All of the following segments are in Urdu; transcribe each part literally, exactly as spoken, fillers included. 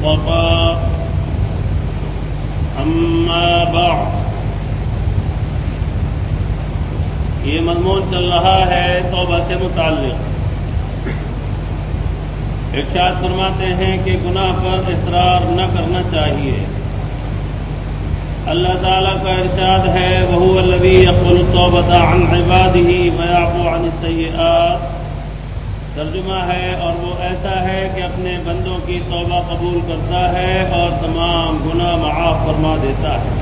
المصطفى اما بعد. یہ مضمون چل رہا ہے توبہ سے متعلق. ارشاد فرماتے ہیں کہ گناہ پر اصرار نہ کرنا چاہیے. اللہ تعالیٰ کا ارشاد ہے وَهُوَ الَّذِي يَقْبَلُ التَّوْبَةَ عَنْ عِبَادِهِ وَيَعْفُو عَنِ السَّيِّئَاتِ. ترجمہ ہے اور وہ ایسا ہے کہ اپنے بندوں کی توبہ قبول کرتا ہے اور تمام گناہ معاف فرما دیتا ہے.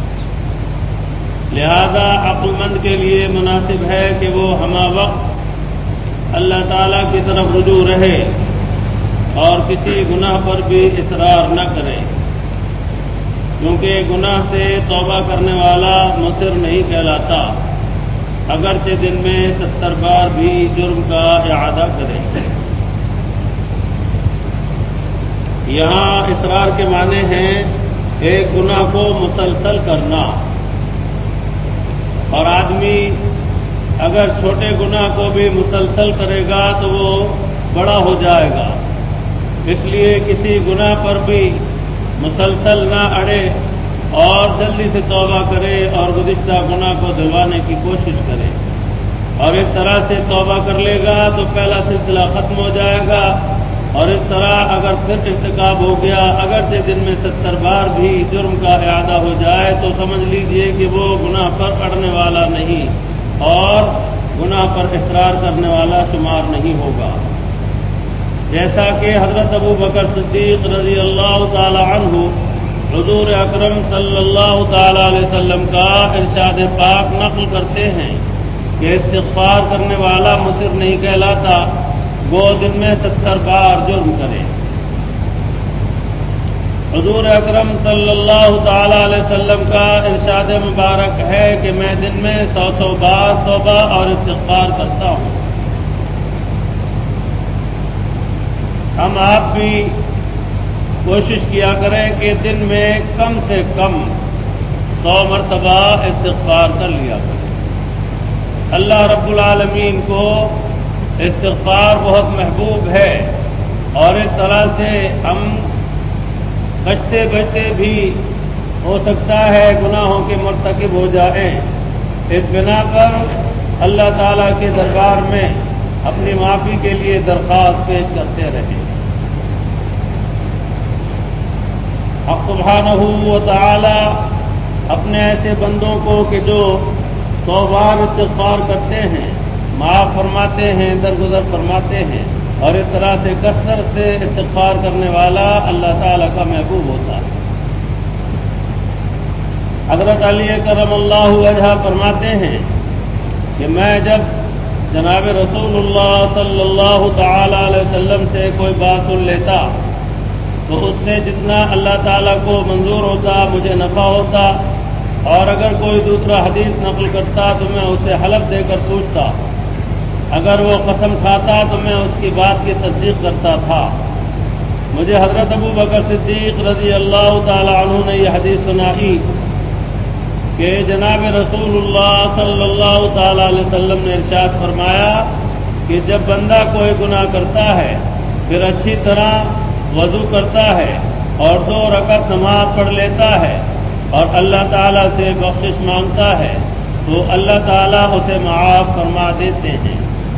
لہذا عقل مند کے لیے مناسب ہے کہ وہ ہمہ وقت اللہ تعالیٰ کی طرف رجوع رہے اور کسی گناہ پر بھی اصرار نہ کرے، کیونکہ گناہ سے توبہ کرنے والا مصر نہیں کہلاتا، اگرچہ دن میں ستر بار بھی جرم کا اعادہ کرے. یہاں اصرار کے معنی ہیں ایک گناہ کو مسلسل کرنا، اور آدمی اگر چھوٹے گناہ کو بھی مسلسل کرے گا تو وہ بڑا ہو جائے گا. اس لیے کسی گناہ پر بھی مسلسل نہ اڑے اور جلدی سے توبہ کرے اور گزشتہ گناہ کو دلوانے کی کوشش کرے، اور اس طرح سے توبہ کر لے گا تو پہلا سلسلہ ختم ہو جائے گا. اور اس طرح اگر پھر ارتکاب ہو گیا، اگرچہ دن میں ستر بار بھی جرم کا اعادہ ہو جائے تو سمجھ لیجئے کہ وہ گناہ پر اڑنے والا نہیں اور گناہ پر اصرار کرنے والا شمار نہیں ہوگا. جیسا کہ حضرت ابو بکر صدیق رضی اللہ تعالی عنہ حضور اکرم صلی اللہ تعالی علیہ وسلم کا ارشاد پاک نقل کرتے ہیں کہ استغفار کرنے والا مصر نہیں کہلاتا، وہ دن میں ستر بار جرم کرے. حضور اکرم صلی اللہ تعالی علیہ وسلم کا ارشاد مبارک ہے کہ میں دن میں سو سو بار توبہ اور استغفار کرتا ہوں. ہم آپ بھی کوشش کیا کریں کہ دن میں کم سے کم سو مرتبہ استغفار کر لیا کریں. اللہ رب العالمین کو استغفار بہت محبوب ہے، اور اس طرح سے ہم بچتے بچتے بھی ہو سکتا ہے گناہوں کے مرتکب ہو جائیں. اس بنا پر اللہ تعالیٰ کے دربار میں اپنی معافی کے لیے درخواست پیش کرتے رہیں. حق سبحانہ و تعالی اپنے ایسے بندوں کو کہ جو سو بار استغفار کرتے ہیں معاف فرماتے ہیں، درگزر فرماتے ہیں، اور اس طرح سے کثرت سے استغفار کرنے والا اللہ تعالیٰ کا محبوب ہوتا ہے. حضرت علی کرم اللہ وجہہ فرماتے ہیں کہ میں جب جناب رسول اللہ صلی اللہ تعالی علیہ وسلم سے کوئی بات سن لیتا تو اس سے جتنا اللہ تعالیٰ کو منظور ہوتا مجھے نفع ہوتا، اور اگر کوئی دوسرا حدیث نقل کرتا تو میں اسے حلف دے کر پوچھتا، اگر وہ قسم کھاتا تو میں اس کی بات کی تصدیق کرتا تھا. مجھے حضرت ابو بکر صدیق رضی اللہ تعالی عنہ نے یہ حدیث سنائی کہ جناب رسول اللہ صلی اللہ تعالی علیہ وسلم نے ارشاد فرمایا کہ جب بندہ کوئی گناہ کرتا ہے پھر اچھی طرح وضو کرتا ہے اور دو رکعت نماز پڑھ لیتا ہے اور اللہ تعالیٰ سے بخشش مانگتا ہے تو اللہ تعالیٰ اسے معاف فرما دیتے ہیں.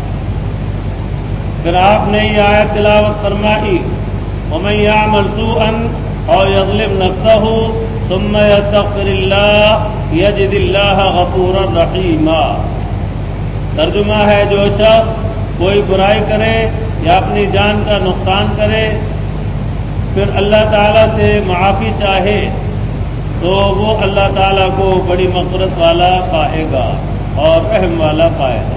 پھر آپ نے یہ آیت تلاوت فرمائی وَمَن يَعْمَلْ سُوءًا أَوْ يَظْلِمْ نَفْسَهُ ثُمَّ يَسْتَغْفِرِ اللَّهَ يَجِدِ اللَّهَ غَفُورًا رَحِيمًا. ترجمہ ہے جو شخص کوئی برائی کرے یا اپنی جان کا نقصان کرے پھر اللہ تعالیٰ سے معافی چاہے تو وہ اللہ تعالیٰ کو بڑی مغفرت والا پائے گا اور رحم والا پائے گا.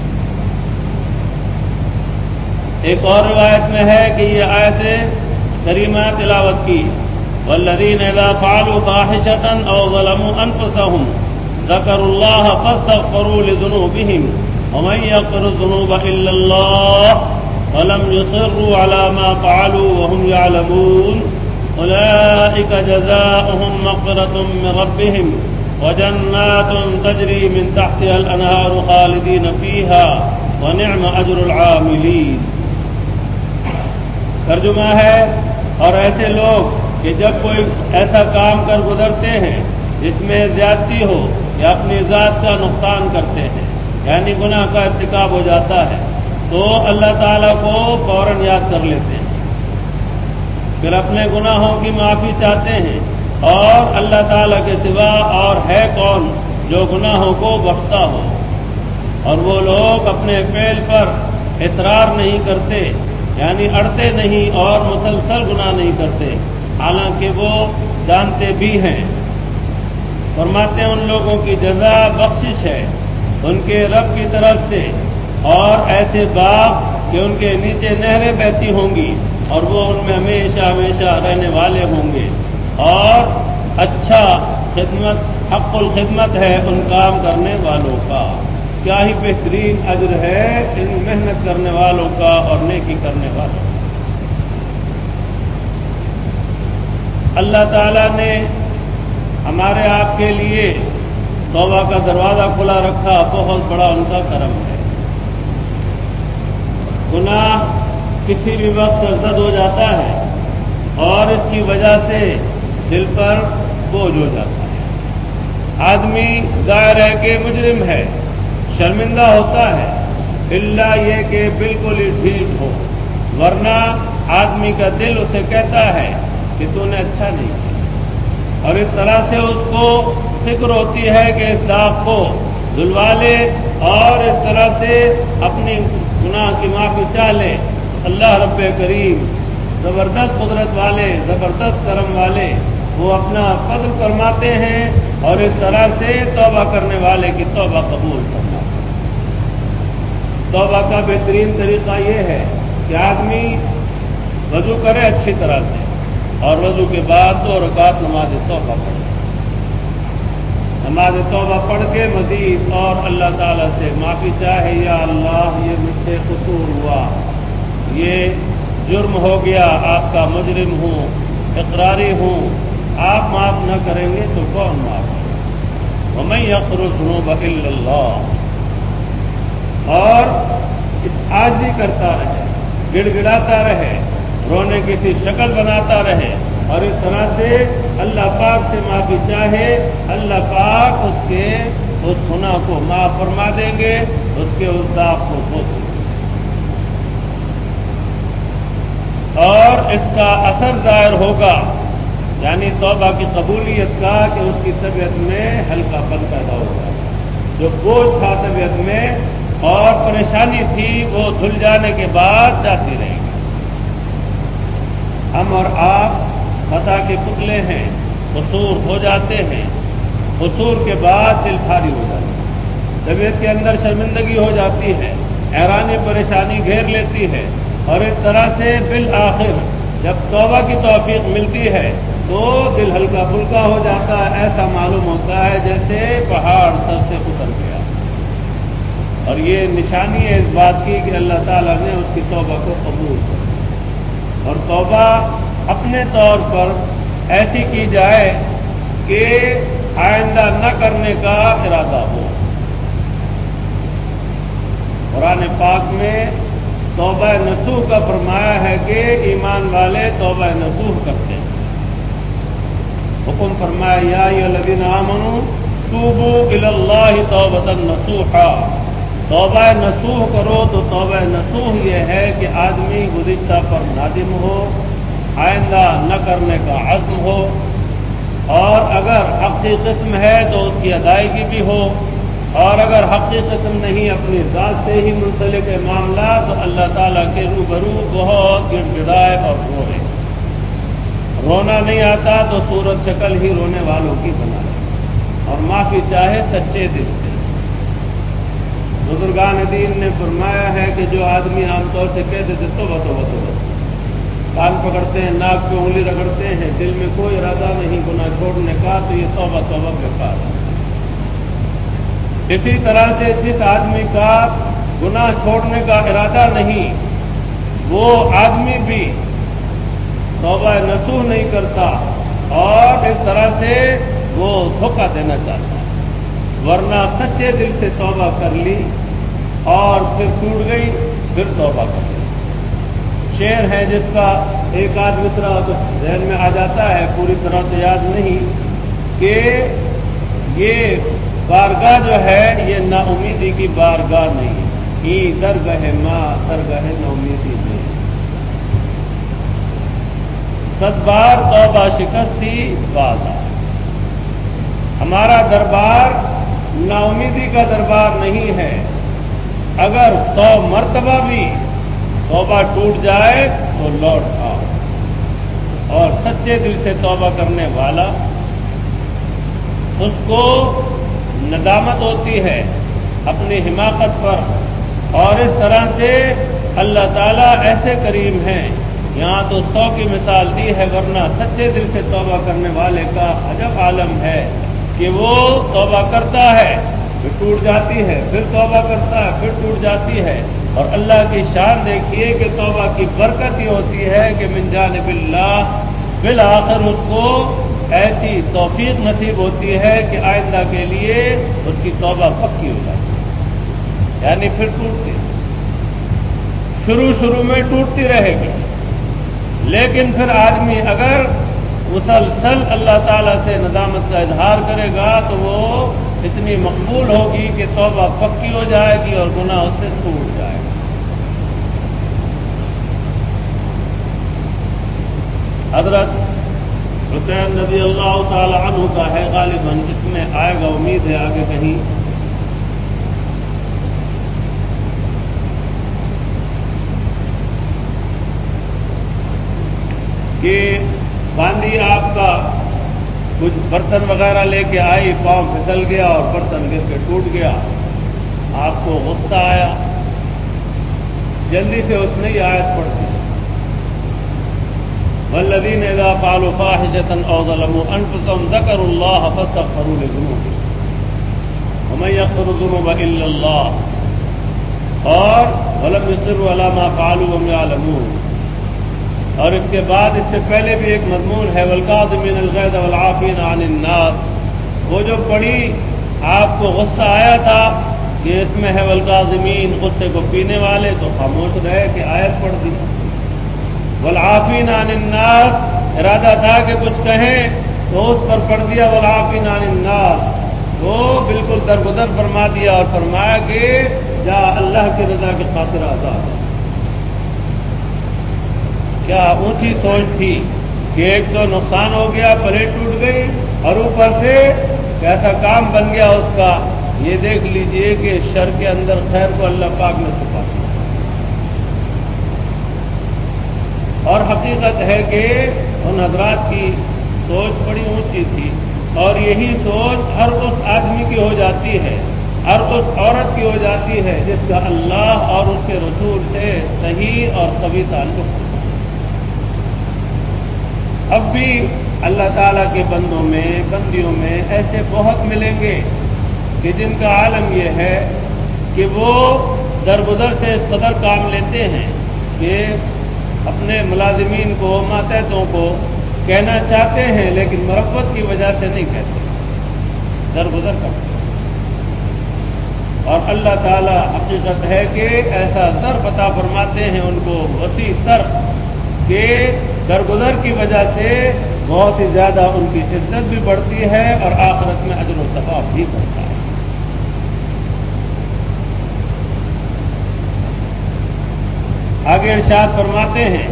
ایک اور روایت میں ہے کہ یہ آیت کریمہ تلاوت کی والذین اذا فعلوا فاحشة او ظلموا انفسهم ذکروا اللہ فاستغفروا لذنوبهم ومن یغفر الذنوب الا اللہ ولم يصروا على ما فعلوا وهم يعلمون اولئک جزاؤهم مغفرة من ربهم وجنات تجری من تحتها الانہار خالدین فیہا ونعم اجر العاملین. ترجمہ ہے اور ایسے لوگ کہ جب کوئی ایسا کام کر گزرتے ہیں جس میں زیادتی ہو یا اپنی ذات کا نقصان کرتے ہیں، یعنی گناہ کا ارتکاب ہو جاتا ہے، تو اللہ تعالیٰ کو فوراً یاد کر لیتے ہیں، پھر اپنے گناہوں کی معافی چاہتے ہیں، اور اللہ تعالیٰ کے سوا اور ہے کون جو گناہوں کو بخشتا ہو؟ اور وہ لوگ اپنے فعل پر اصرار نہیں کرتے، یعنی اڑتے نہیں اور مسلسل گناہ نہیں کرتے، حالانکہ وہ جانتے بھی ہیں۔ فرماتے ہیں ان لوگوں کی جزا بخشش ہے ان کے رب کی طرف سے، اور ایسے باغ کہ ان کے نیچے نہریں بہتی ہوں گی اور وہ ان میں ہمیشہ ہمیشہ رہنے والے ہوں گے، اور اچھا خدمت حق الخدمت ہے ان کام کرنے والوں کا۔ کیا ہی بہترین اجر ہے ان محنت کرنے والوں کا اور نیکی کرنے والوں کا۔ اللہ تعالیٰ نے ہمارے آپ کے لیے توبہ کا دروازہ کھلا رکھا، بہت بڑا ان کا کرم ہے۔ گناہ کسی بھی وقت سرزد ہو جاتا ہے اور اس کی وجہ سے دل پر بوجھ ہو جاتا ہے۔ آدمی ظاہر ہے کہ مجرم ہے، شرمندہ ہوتا ہے، الا یہ کہ بالکل ہی ٹھیک ہو، ورنہ آدمی کا دل اسے کہتا ہے کہ تو نے اچھا نہیں کیا، اور اس طرح سے اس کو فکر ہوتی ہے کہ اس داغ کو دھلوا لے اور اس طرح سے اپنی گناہ کی معافی چاہ لے۔ اللہ رب کریم زبردست قدرت والے، زبردست کرم والے، وہ اپنا فضل فرماتے ہیں اور اس طرح سے توبہ کرنے والے کی توبہ قبول فرماتے ہیں۔ توبہ کا بہترین طریقہ یہ ہے کہ آدمی وضو کرے اچھی طرح سے، اور وضو کے بعد دو رکعت نماز توبہ پڑھے۔ نماز توبہ پڑھ کے مزید اور اللہ تعالیٰ سے معافی چاہے، یا اللہ یہ مجھ سے قصور ہوا، یہ جرم ہو گیا، آپ کا مجرم ہوں، اقراری ہوں، آپ معاف نہ کریں گے تو کون معاف کرے گا؟ وَمَن يَغْفِرُ الذُّنُوبَ إِلَّا اللَّهُ۔ اور عاجزی کرتا رہے، گڑ گڑاتا رہے، رونے کی سی شکل بناتا رہے، اور اس طرح سے اللہ پاک سے معافی چاہے، اللہ پاک اس کے اس گناہ کو معاف فرما دیں گے، اس کے اس داغ کو دھو دیں گے، اور اس کا اثر ظاہر ہوگا، یعنی توبہ کی قبولیت کا، کہ اس کی طبیعت میں ہلکا پن پیدا ہوگا۔ جو بوجھ تھا طبیعت میں اور پریشانی تھی وہ دھل جانے کے بعد جاتی رہے گی۔ ہم اور آپ خطا کے پتلے ہیں، قصور ہو جاتے ہیں، قصور کے بعد دل بھاری ہو جاتا ہے، طبیعت کے اندر شرمندگی ہو جاتی ہے، حیرانی پریشانی گھیر لیتی ہے، اور اس طرح سے بالآخر جب توبہ کی توفیق ملتی ہے تو دل ہلکا پھلکا ہو جاتا ہے، ایسا معلوم ہوتا ہے جیسے پہاڑ سر سے اتر گیا۔ اور یہ نشانی ہے اس بات کی کہ اللہ تعالیٰ نے اس کی توبہ کو قبول کیا۔ اور توبہ اپنے طور پر ایسی کی جائے کہ آئندہ نہ کرنے کا ارادہ ہو۔ قرآن پاک میں توبہ نصوح کا فرمایا ہے کہ ایمان والے توبہ نصوح کرتے ہیں۔ حکم فرمایا یا ایھا الذین آمنوا توبوا الی اللہ توبۃ نصوحا، توبہ نصوح کرو تو توبہ نصوح یہ ہے کہ آدمی گزشتہ پر نادم ہو، آئندہ نہ کرنے کا عزم ہو، اور اگر حق کی قسم ہے تو اس کی ادائیگی بھی ہو، اور اگر حق کی قسم نہیں اپنی ذات سے ہی منسلک ہے معاملہ تو اللہ تعالیٰ کے روبرو بہت گڑ گڑائے اور روئے۔ رونا نہیں آتا تو صورت شکل ہی رونے والوں کی بنا لے، اور معافی چاہے سچے دل سے۔ بزرگان دین نے فرمایا ہے کہ جو آدمی عام طور سے کہہ دیتے توبہ توبہ توبہ، کان پکڑتے ہیں، ناک پہ انگلی رگڑتے ہیں، دل میں کوئی ارادہ نہیں گناہ چھوڑنے کا، تو یہ توبہ توبہ بیکار ہے۔ اسی طرح سے جس آدمی کا گناہ چھوڑنے کا ارادہ نہیں، وہ آدمی بھی توبہ نصوح نہیں کرتا، اور اس طرح سے وہ دھوکہ دینا چاہتا ہے، ورنہ سچے دل سے توبہ کر لی اور پھر ٹوٹ گئی، پھر توبہ کر لی۔ شعر ہے جس کا ایک آدھ مصرع تو ذہن میں آ جاتا ہے، پوری طرح تو یاد نہیں، کہ یہ بارگاہ جو ہے یہ نا امیدی کی بارگاہ نہیں، ہی درگاہ ماں درگاہ نا امیدی نہیں۔ صد بار توبہ شکستی بازا، ہمارا دربار نا امیدی کا دربار نہیں ہے۔ اگر سو مرتبہ بھی توبہ ٹوٹ جائے تو لوٹ آؤ، اور سچے دل سے توبہ کرنے والا اس کو ندامت ہوتی ہے اپنی حماقت پر، اور اس طرح سے اللہ تعالیٰ ایسے کریم ہیں، یہاں تو سو کی مثال دی ہے، ورنہ سچے دل سے توبہ کرنے والے کا عجب عالم ہے کہ وہ توبہ کرتا ہے پھر ٹوٹ جاتی ہے، پھر توبہ کرتا ہے پھر ٹوٹ جاتی ہے، اور اللہ کی شان دیکھیے کہ توبہ کی برکت یہ ہوتی ہے کہ من جانب اللہ بالآخر اس کو ایسی توفیق نصیب ہوتی ہے کہ آئندہ کے لیے اس کی توبہ پکی ہو جاتی ہے، یعنی پھر ٹوٹتی، شروع شروع میں ٹوٹتی رہے گی، لیکن پھر آدمی اگر مسلسل اللہ تعالیٰ سے ندامت کا اظہار کرے گا تو وہ اتنی مقبول ہوگی کہ توبہ پکی ہو جائے گی اور گناہ اس سے ٹوٹ جائے گا۔ حضرت حسین رضی اللہ تعالی عنہ کا ہے غالباً، اس میں آئے گا، امید ہے آگے کہیں، کہ باندھی آپ کا کچھ برتن وغیرہ لے کے آئی، پاؤں پھسل گیا اور برتن گر کے ٹوٹ گیا، آپ کو غصہ آیا، جلدی سے اس نے یہ آیت پڑھ دی، والذین اذا فعلوا فاحشۃ او ظلموا انفسهم ذکروا اللہ فاستغفروا لذنوبهم ومن یغفر الذنوب الا اللہ، اور ولم یصروا علی ما فعلوا وهم یعلمون، اور اس کے بعد اس سے پہلے بھی ایک مضمون ہے والکاظمین الغیظ والعافین عن الناس، وہ جو پڑھی آپ کو غصہ آیا تھا کہ اس میں ہے والکاظمین، غصے کو پینے والے، تو خاموش رہے کہ آیت پڑھ دی، والعافین عن الناس ارادہ تھا کہ کچھ کہیں تو اس پر پڑھ دیا والعافین عن الناس، تو بالکل درگزر فرما دیا اور فرمایا کہ جا اللہ کی رضا کی خاطر آزاد ہے۔ کیا اونچی سوچ تھی کہ ایک تو نقصان ہو گیا، پلیٹ ٹوٹ گئی، اور اوپر سے کیسا کام بن گیا اس کا، یہ دیکھ لیجئے کہ شر کے اندر خیر کو اللہ پاک نے چھپا دیا۔ اور حقیقت ہے کہ ان حضرات کی سوچ بڑی اونچی تھی، اور یہی سوچ ہر اس آدمی کی ہو جاتی ہے، ہر اس عورت کی ہو جاتی ہے جس کا اللہ اور اس کے رسول سے صحیح اور قوی تعلق ہوتا ہے۔ اب بھی اللہ تعالیٰ کے بندوں میں بندیوں میں ایسے بہت ملیں گے کہ جن کا عالم یہ ہے کہ وہ درگزر سے اس قدر کام لیتے ہیں کہ اپنے ملازمین کو، ماتحتوں کو کہنا چاہتے ہیں لیکن مربت کی وجہ سے نہیں کہتے، درگزر کرتے ہیں، اور اللہ تعالیٰ حقیقت ہے کہ ایسا ظرف عطا فرماتے ہیں ان کو وسیع تر کہ درگزر کی وجہ سے بہت ہی زیادہ ان کی عزت بھی بڑھتی ہے اور آخرت میں اجر و ثواب بھی بڑھتا ہے۔ آگے ارشاد فرماتے ہیں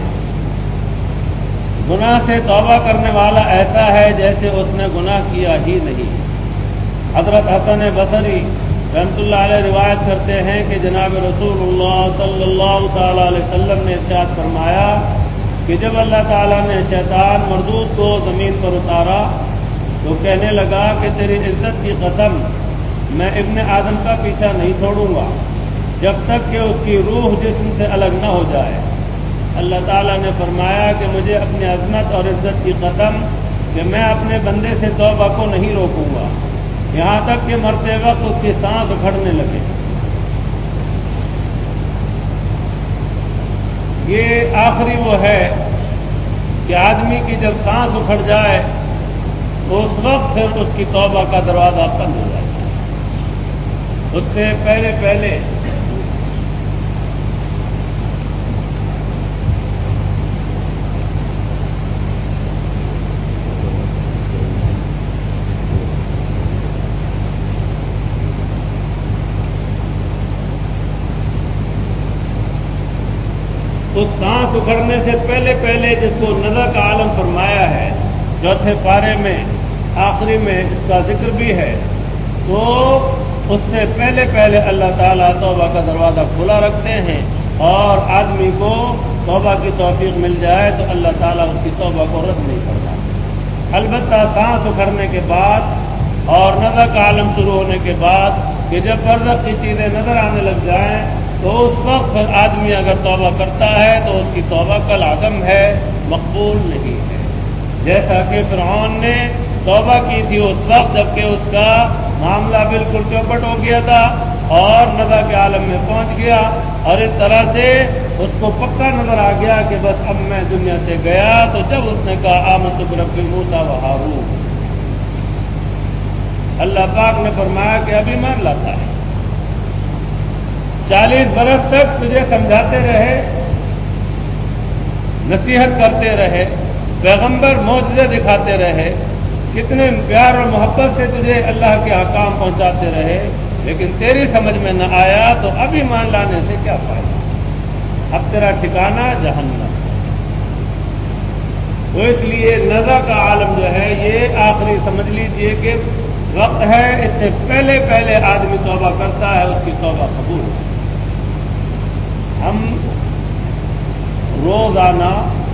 گناہ سے توبہ کرنے والا ایسا ہے جیسے اس نے گناہ کیا ہی نہیں۔ حضرت حسن بصری رحمۃ اللہ علیہ روایت کرتے ہیں کہ جناب رسول اللہ صلی اللہ تعالی علیہ وسلم نے ارشاد فرمایا کہ جب اللہ تعالیٰ نے شیطان مردود کو زمین پر اتارا تو کہنے لگا کہ تیری عزت کی قسم میں ابن آدم کا پیچھا نہیں چھوڑوں گا جب تک کہ اس کی روح جسم سے الگ نہ ہو جائے۔ اللہ تعالیٰ نے فرمایا کہ مجھے اپنی عظمت اور عزت کی قسم کہ میں اپنے بندے سے توبہ کو نہیں روکوں گا یہاں تک کہ مرتے وقت اس کی سانس اکھڑنے لگے۔ یہ آخری وہ ہے کہ آدمی کی جب سانس اکھڑ جائے تو اس وقت پھر اس کی توبہ کا دروازہ بند ہو جاتا ہے۔ اس سے پہلے پہلے تو سانس اکھڑنے سے پہلے پہلے جس کو نظر کا عالم فرمایا ہے، چوتھے پارے میں آخری میں اس کا ذکر بھی ہے، تو اس سے پہلے پہلے اللہ تعالیٰ توبہ کا دروازہ کھلا رکھتے ہیں، اور آدمی کو توبہ کی توفیق مل جائے تو اللہ تعالیٰ اس کی توبہ کو رد نہیں کرتا۔ البتہ سانس اکھڑنے کے بعد اور نظر کا عالم شروع ہونے کے بعد کہ جب برزخ کی چیزیں نظر آنے لگ جائیں تو اس وقت آدمی اگر توبہ کرتا ہے تو اس کی توبہ کالعدم ہے، مقبول نہیں ہے۔ جیسا کہ فرعون نے توبہ کی تھی اس وقت جبکہ اس کا معاملہ بالکل چوپٹ ہو گیا تھا اور نظر کے عالم میں پہنچ گیا، اور اس طرح سے اس کو پکا نظر آ گیا کہ بس اب میں دنیا سے گیا، تو جب اس نے کہا آمنت برب موسیٰ و ہارون، اللہ پاک نے فرمایا کہ اب ایمان لاتا ہے۔ چالیس برس تک تجھے سمجھاتے رہے، نصیحت کرتے رہے، پیغمبر معجزے دکھاتے رہے، کتنے پیار اور محبت سے تجھے اللہ کے احکام پہنچاتے رہے، لیکن تیری سمجھ میں نہ آیا، تو اب ایمان لانے سے کیا فائدہ؟ اب تیرا ٹھکانہ جہنم۔ تو اس لیے نظر کا عالم جو ہے یہ آخری سمجھ لیجئے کہ وقت ہے، اس سے پہلے پہلے آدمی توبہ کرتا ہے اس کی توبہ قبول ہے۔ ہم روزانہ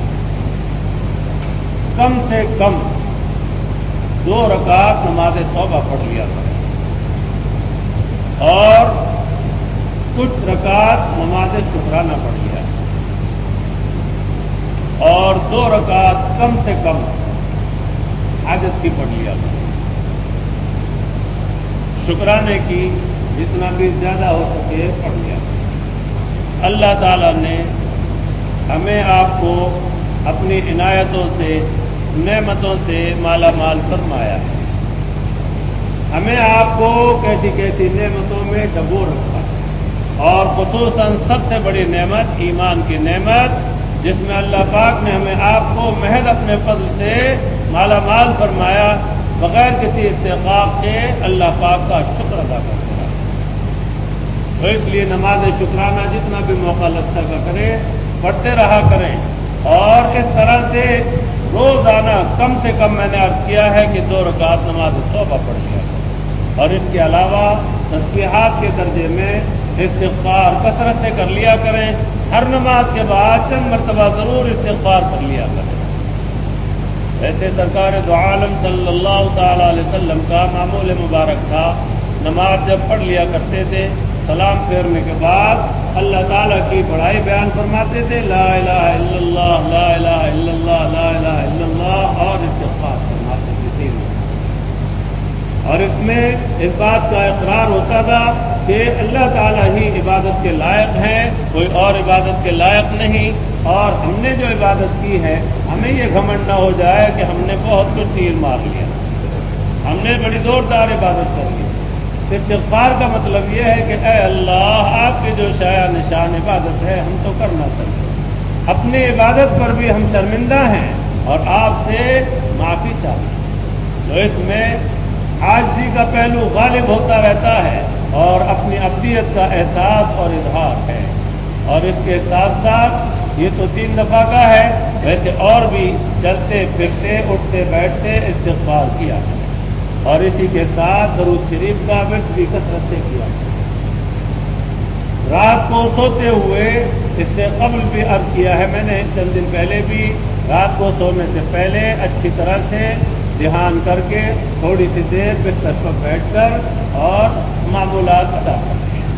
کم سے کم دو رکعت نماز توبہ پڑھ لیا کریں، اور کچھ رکعت نماز شکرانہ پڑھ لیا، اور دو رکعت کم سے کم حاجت کی پڑھ لیا کریں، شکرانے کی جتنا بھی زیادہ ہو سکے پڑھ لیا کریں۔ اللہ تعالیٰ نے ہمیں آپ کو اپنی عنایتوں سے، نعمتوں سے مالا مال فرمایا ہے، ہمیں آپ کو کیسی کیسی نعمتوں میں ڈبو رکھا ہے، اور خصوصاً سب سے بڑی نعمت ایمان کی نعمت، جس میں اللہ پاک نے ہمیں آپ کو محض اپنے فضل سے مالا مال فرمایا، بغیر کسی استحقاق کے اللہ پاک کا شکر ادا کرتے ہیں۔ تو اس لیے نماز شکرانہ جتنا بھی موقع لگتا کا کریں، پڑھتے رہا کریں، اور اس طرح سے روزانہ کم سے کم میں نے عرض کیا ہے کہ دو رکعت نماز توبہ پڑھ لیا کریں، اور اس کے علاوہ تسبیحات کے درجے میں استغفار کثرت سے کر لیا کریں، ہر نماز کے بعد چند مرتبہ ضرور استغفار کر لیا کریں۔ ایسے سرکار دو عالم صلی اللہ تعالی علیہ وسلم کا معمول مبارک تھا، نماز جب پڑھ لیا کرتے تھے سلام پھیرنے کے بعد اللہ تعالیٰ کی بڑائی بیان فرماتے تھے، لا الہ الا اللہ، لا الہ الا اللہ، لا الہ الا اللہ، اور استغفار فرماتے تھے، اور اس میں اس بات کا اقرار ہوتا تھا کہ اللہ تعالیٰ ہی عبادت کے لائق ہیں، کوئی اور عبادت کے لائق نہیں، اور ہم نے جو عبادت کی ہے ہمیں یہ گھمنڈ نہ ہو جائے کہ ہم نے بہت کچھ تیر مار لیا، ہم نے بڑی زوردار عبادت کر لی۔ استغفار کا مطلب یہ ہے کہ اے اللہ، آپ کی جو شایع نشان عبادت ہے ہم تو کر نہ سکتے، اپنی عبادت پر بھی ہم شرمندہ ہیں اور آپ سے معافی چاہتے ہیں۔ تو اس میں عاجزی کا پہلو غالب ہوتا رہتا ہے، اور اپنی عبدیت کا احساس اور اظہار ہے، اور اس کے ساتھ ساتھ یہ تو تین دفعہ کا ہے، ویسے اور بھی چلتے پھرتے اٹھتے بیٹھتے استغفار کیا، اور اسی کے ساتھ درود شریف کا ورد بھی کثرت سے کیا۔ رات کو سوتے ہوئے، اس سے قبل بھی عرض کیا ہے میں نے چند دن پہلے بھی، رات کو سونے سے پہلے اچھی طرح سے دھیان کر کے تھوڑی سی دیر بستر پر بیٹھ کر اور معمولات ادا کرتے ہیں۔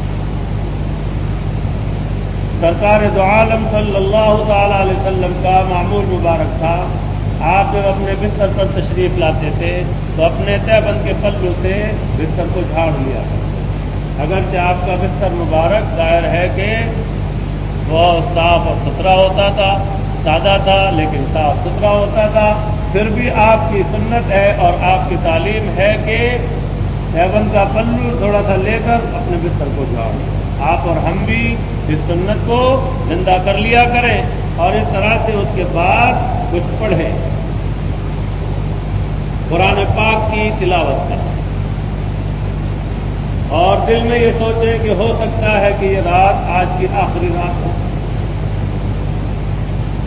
سرکار دو عالم صلی اللہ تعالی علیہ وسلم کا معمول مبارک تھا، آپ جب اپنے بستر پر تشریف لاتے تھے تو اپنے تہبند کے پلو سے بستر کو جھاڑ لیا کرتے، اگرچہ آپ کا بستر مبارک ظاہر ہے کہ بہت صاف اور ستھرا ہوتا تھا، سادہ تھا لیکن صاف ستھرا ہوتا تھا، پھر بھی آپ کی سنت ہے اور آپ کی تعلیم ہے کہ تہبند کا پلو تھوڑا سا لے کر اپنے بستر کو جھاڑ لیں۔ آپ اور ہم بھی اس سنت کو زندہ کر لیا کریں، اور اس طرح سے اس کے بعد کچھ پڑھیں، قرآن پاک کی تلاوت کریں، اور دل میں یہ سوچیں کہ ہو سکتا ہے کہ یہ رات آج کی آخری رات ہو،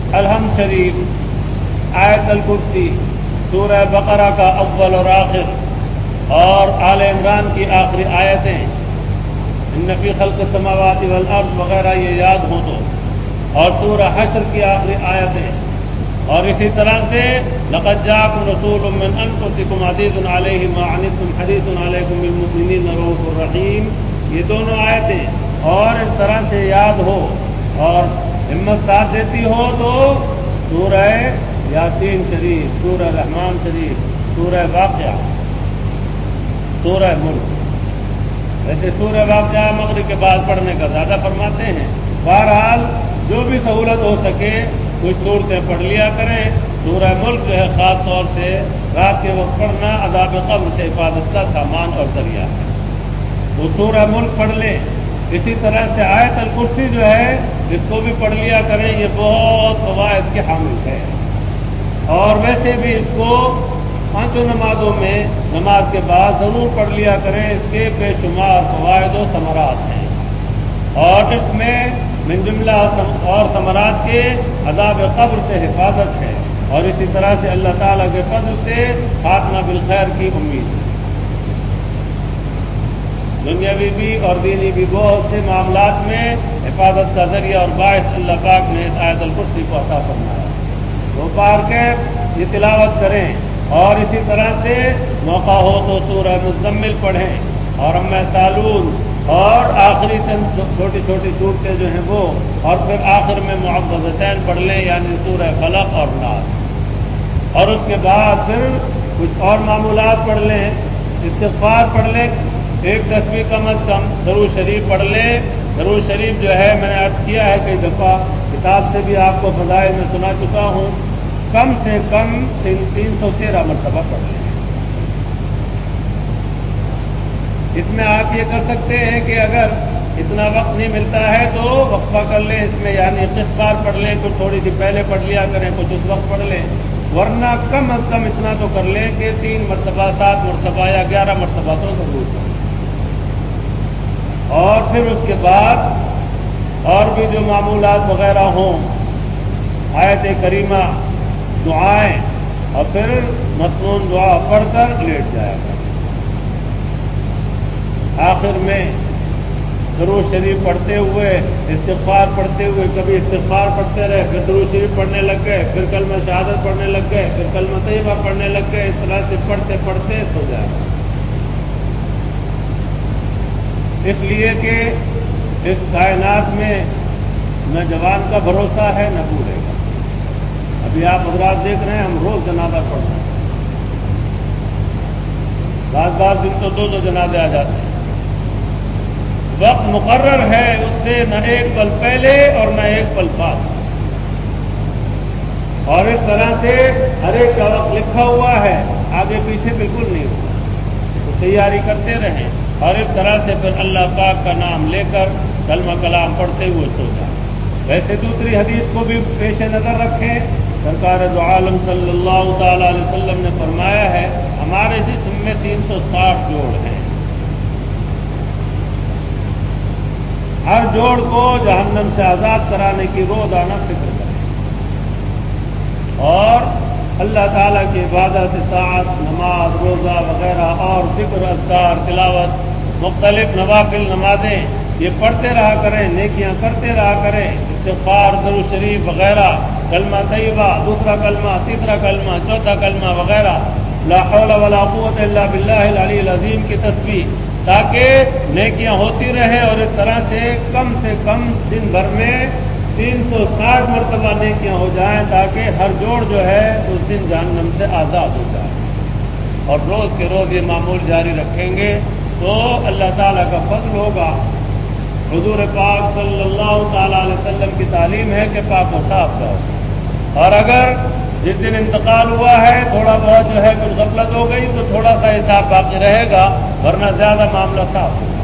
الحمد شریف، آیت الکرسی، سورہ بقرہ کا اول اور آخر اور آل عمران کی آخری آیتیں، ان فی خلق السماوات والارض وغیرہ یہ یاد ہو تو، اور سورہ حشر کی آخری آیتیں، اور اسی طرح سے لقد جاءکم رسول من انفسکم عزیز علیہ ما عنتم حریص علیکم بالمؤمنین رؤوف الرحیم، یہ دونوں آیتیں اور اس طرح سے یاد ہو اور ہمت ساتھ دیتی ہو تو سورہ یاسین شریف، سورہ رحمان شریف، سورہ واقعہ، سورہ ملک، ویسے سورہ واقعہ مغرب کے بعد پڑھنے کا زیادہ فرماتے ہیں، بہرحال جو بھی سہولت ہو سکے کچھ صورتیں پڑھ لیا کریں۔ سورہ ملک جو ہے خاص طور سے رات کے وقت پڑھنا عذاب قبر سے حفاظت کا سامان اور ذریعہ ہے، تو سورہ ملک پڑھ لیں۔ اسی طرح سے آیت الکرسی جو ہے اس کو بھی پڑھ لیا کریں، یہ بہت فوائد کے حامل ہے، اور ویسے بھی اس کو پانچوں نمازوں میں نماز کے بعد ضرور پڑھ لیا کریں، اس کے بے شمار فوائد و ثمرات ہیں، اور اس میں من جملہ اور ثمرات کے عذاب قبر سے حفاظت ہے، اور اسی طرح سے اللہ تعالیٰ کے فضل سے خاتمہ بالخیر کی امید ہے۔ دنیاوی بھی اور دینی بھی بہت سے معاملات میں حفاظت کا ذریعہ اور باعث اللہ پاک نے اس آیت الکرسی کو عطا فرمایا، وہ پار کے یہ تلاوت کریں، اور اسی طرح سے موقع ہو تو سورہ مزمل پڑھیں، اور اما سالون، اور آخری چند چھوٹی چھوٹی صورتیں جو ہیں وہ، اور پھر آخر میں معوذتین پڑھ لیں، یعنی سورہ فلق اور ناس، اور اس کے بعد پھر کچھ اور معمولات پڑھ لیں، استغفار پڑھ لیں، ایک تصویر کم از کم درود شریف پڑھ لیں۔ درود شریف جو ہے میں نے عرض کیا ہے کئی دفعہ، کتاب سے بھی آپ کو فضائل میں سنا چکا ہوں، کم سے کم تین سو تیرہ مرتبہ پڑھ لیں۔ اس میں آپ یہ کر سکتے ہیں کہ اگر اتنا وقت نہیں ملتا ہے تو وقفہ کر لیں اس میں، یعنی استغفار پڑھ لیں، کچھ تھوڑی سی پہلے پڑھ لیا کریں، کچھ اس وقت پڑھ لیں، ورنہ کم از کم اتنا تو کر لیں کہ تین مرتبہ، سات مرتبہ یا گیارہ مرتبہ تو ضرور پڑھ لیں، اور پھر اس کے بعد اور بھی جو معمولات وغیرہ ہوں، آیت کریمہ، دعائیں، اور پھر مسنون دعا پڑھ کر لیٹ جائے گا۔ آخر میں درود شریف پڑھتے ہوئے، استغفار پڑھتے ہوئے، کبھی استغفار پڑھتے رہے، پھر درود شریف پڑھنے لگ گئے، پھر کلمہ شہادت پڑھنے لگ گئے، پھر کلمہ طیبہ پڑھنے لگ گئے، اس طرح سے پڑھتے پڑھتے سو جائے گا، اس لیے کہ اس کائنات میں نہ جوان کا بھروسہ ہے نہ بوڑھے کا۔ ابھی آپ حضرات دیکھ رہے ہیں ہم روز جنازہ پڑھ رہے ہیں، بعض بعض دن تو دو دو جنازے آ جاتے ہیں، وقت مقرر ہے اس سے نہ ایک پل پہلے اور نہ ایک پل بعد، اور اس طرح سے ہر ایک کا وقت لکھا ہوا ہے، آگے پیچھے بالکل نہیں ہوا، تو تیاری کرتے رہیں، اور اس طرح سے پھر اللہ پاک کا نام لے کر کلمہ کلام پڑھتے ہوئے سو جائیں۔ ویسے دوسری حدیث کو بھی پیش نظر رکھیں، سرکار دو عالم صلی اللہ تعالی علیہ وسلم نے فرمایا ہے ہمارے جسم میں تین سو ساٹھ جوڑ ہیں، ہر جوڑ کو جہنم سے آزاد کرانے کی روزانہ فکر کریں، اور اللہ تعالیٰ کی عبادت، اطاعت، نماز، روزہ وغیرہ اور ذکر، اذکار، تلاوت، مختلف نوافل نمازیں یہ پڑھتے رہا کریں، نیکیاں کرتے رہا کریں، استغفار، درود شریف وغیرہ، کلمہ طیبہ، دوسرا کلمہ، تیسرا کلمہ، چوتھا کلمہ وغیرہ، لا حول ولا قوت الا باللہ العلی العظیم کی تسبیح، تاکہ نیکیاں ہوتی رہیں، اور اس طرح سے کم سے کم دن بھر میں تین سو ساٹھ مرتبہ نیکیاں ہو جائیں، تاکہ ہر جوڑ جو ہے اس دن جہنم سے آزاد ہو جائے، اور روز کے روز یہ معمول جاری رکھیں گے تو اللہ تعالیٰ کا فضل ہوگا۔ حضور پاک صلی اللہ تعالی علیہ وسلم کی تعلیم ہے کہ پاک و صاف رہو، اور اگر جس دن انتقال ہوا ہے تھوڑا بہت جو ہے کچھ غفلت ہو گئی تو تھوڑا سا حساب باقی رہے گا، ورنہ زیادہ معاملہ صاف ہوگا۔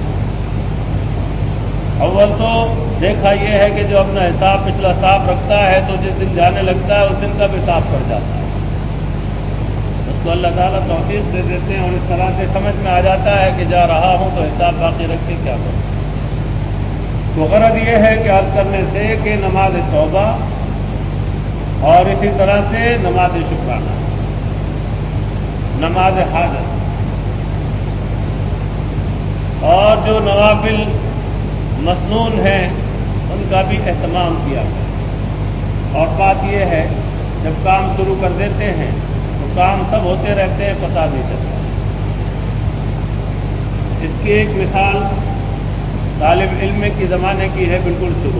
اول تو دیکھا یہ ہے کہ جو اپنا حساب پچھلا صاف رکھتا ہے تو جس دن جانے لگتا ہے اس دن کا بھی صاف پڑ جاتا ہے، اس کو اللہ تعالیٰ توفیق دے دیتے ہیں، اور اس طرح سے سمجھ میں آ جاتا ہے کہ جا رہا ہوں تو حساب باقی رکھ کے کیا کروں۔ تو غرض یہ ہے کہ عرض کرنے سے کہ نماز توبہ اور اسی طرح سے نماز شکرانہ، نماز حاجت، اور جو نوافل مسنون ہیں ان کا بھی اہتمام کیا گیا۔ اور بات یہ ہے جب کام شروع کر دیتے ہیں تو کام سب ہوتے رہتے ہیں، پتہ نہیں چلتا۔ اس کی ایک مثال طالب علم کی زمانے کی ہے، بالکل شروع۔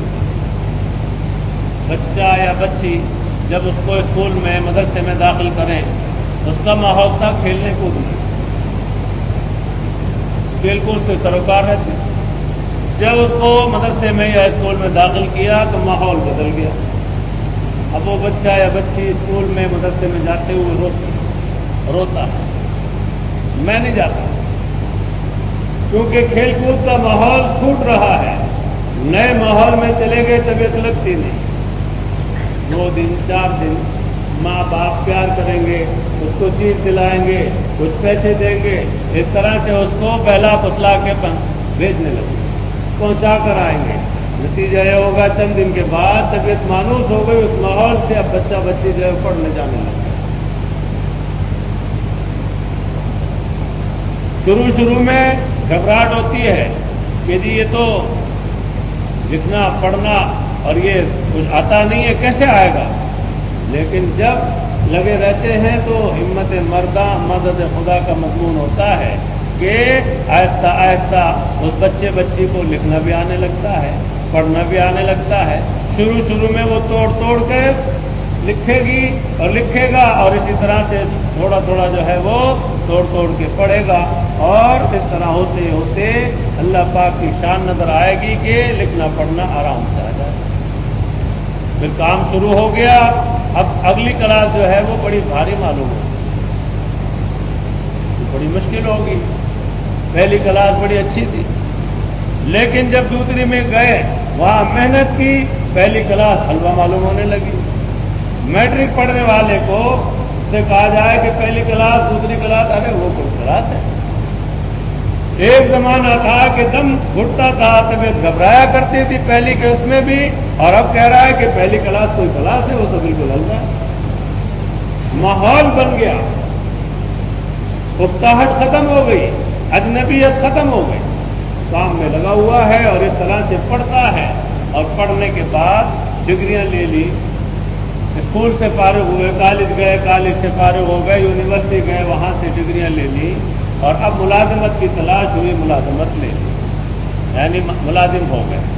بچہ یا بچی جب اس کو اسکول میں مدرسے میں داخل کریں اس کا ماحول تھا کھیلنے کودنے، کھیل کود سے سروکار رہتے۔ جب اس کو مدرسے میں یا اسکول میں داخل کیا تو ماحول بدل گیا۔ اب وہ بچہ یا بچی اسکول میں مدرسے میں جاتے ہوئے روتی روتا ہے، میں نہیں جاتا کیونکہ کھیل کود کا ماحول چھوٹ رہا ہے، نئے ماحول میں چلے گئے طبیعت لگتی نہیں۔ دو دن چار دن ماں باپ پیار کریں گے، اس کو چیز دلائیں گے، کچھ پیسے دیں گے، اس طرح سے اس کو پہلا پسلا کے بھیجنے لگے، پہنچا کر آئیں گے۔ نتیجہ یہ ہوگا چند دن کے بعد طبیعت مانوس ہو گئی اس ماحول سے، اب بچہ بچی جو ہے پڑھنے جانے لگے۔ شروع شروع میں گھبراہٹ ہوتی ہے کہ جی یہ تو لکھنا پڑھنا اور یہ کچھ آتا نہیں ہے، کیسے آئے گا؟ لیکن جب لگے رہتے ہیں تو ہمت مردہ مدد خدا کا مضمون ہوتا ہے کہ آہستہ آہستہ اس بچے بچی کو لکھنا بھی آنے لگتا ہے، پڑھنا بھی آنے لگتا ہے۔ شروع شروع میں وہ توڑ توڑ کے لکھے گی اور لکھے گا، اور اسی طرح سے تھوڑا تھوڑا جو ہے وہ توڑ توڑ کے پڑھے گا، اور اس طرح ہوتے ہوتے اللہ پاک کی شان نظر آئے گی کہ لکھنا پڑھنا آرام سے آ جائے۔ پھر کام شروع ہو گیا، اب اگلی کلاس جو ہے وہ بڑی بھاری معلوم ہوگی، بڑی مشکل ہوگی۔ پہلی کلاس بڑی اچھی تھی، لیکن جب دوسری میں گئے وہاں محنت کی، پہلی کلاس حلوہ معلوم ہونے لگی۔ میٹرک پڑھنے والے کو سے کہا جائے کہ پہلی کلاس دوسری کلاس، ارے وہ کوئی کلاس ہے؟ ایک زمانہ تھا کہ دم گھٹتا تھا، طبیعت گھبرایا کرتی تھی پہلی کے اس میں بھی، اور اب کہہ رہا ہے کہ پہلی کلاس کوئی کلاس ہے، وہ تو بالکل ہلکا ہے۔ ماحول بن گیا، اکتاہٹ ختم ہو گئی، اجنبیت ختم ہو گئی، کام میں لگا ہوا ہے اور اس طرح سے پڑھتا ہے، اور پڑھنے کے بعد ڈگریاں لے لی، اسکول سے فارغ ہوئے، کالج گئے، کالج سے فارغ ہو گئے، یونیورسٹی گئے، وہاں سے ڈگریاں لے لی، اور اب ملازمت کی تلاش ہوئی، ملازمت لے لی، یعنی ملازم ہو گئے۔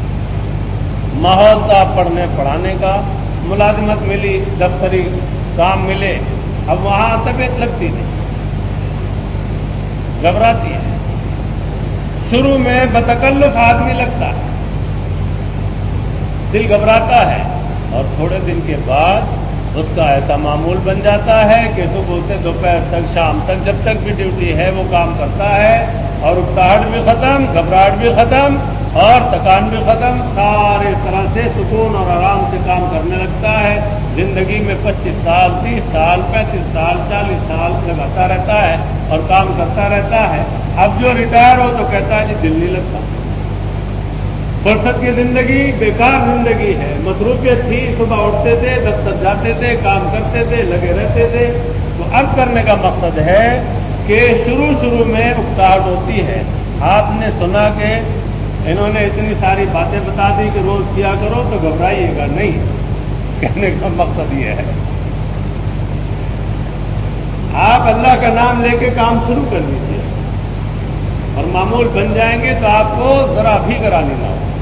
ماحول تھا پڑھنے پڑھانے کا، ملازمت ملی، دفتری کام ملے، اب وہاں طبیعت لگتی نہیں، گھبراتی ہے۔ شروع میں بتکلف آدمی لگتا ہے، دل گھبراتا ہے، اور تھوڑے دن کے بعد اس کا ایسا معمول بن جاتا ہے کہ صبح سے دوپہر تک شام تک جب تک بھی ڈیوٹی ہے وہ کام کرتا ہے، اور اکتاہٹ بھی ختم، گھبراہٹ بھی ختم، اور تکان بھی ختم، سارے طرح سے سکون اور آرام سے کام کرنے لگتا ہے۔ زندگی میں پچیس سال تیس سال پینتیس سال چالیس سال لگاتا رہتا ہے اور کام کرتا رہتا ہے۔ اب جو ریٹائر ہو تو کہتا ہے جی دل نہیں لگتا، فرصت کی زندگی بیکار زندگی ہے، مصروفیت تھی، صبح اٹھتے تھے، دفتر جاتے تھے، کام کرتے تھے، لگے رہتے تھے۔ تو اب کرنے کا مقصد ہے کہ شروع شروع میں اکتاہٹ ہوتی ہے۔ آپ نے سنا کہ انہوں نے اتنی ساری باتیں بتا دی کہ روز کیا کرو، تو گھبرائیے گا نہیں، کہنے کا مقصد یہ ہے آپ اللہ کا نام لے کے کام شروع کر دیجیے، اور معمول بن جائیں گے تو آپ کو ذرا بھی کرانی نہ ہو۔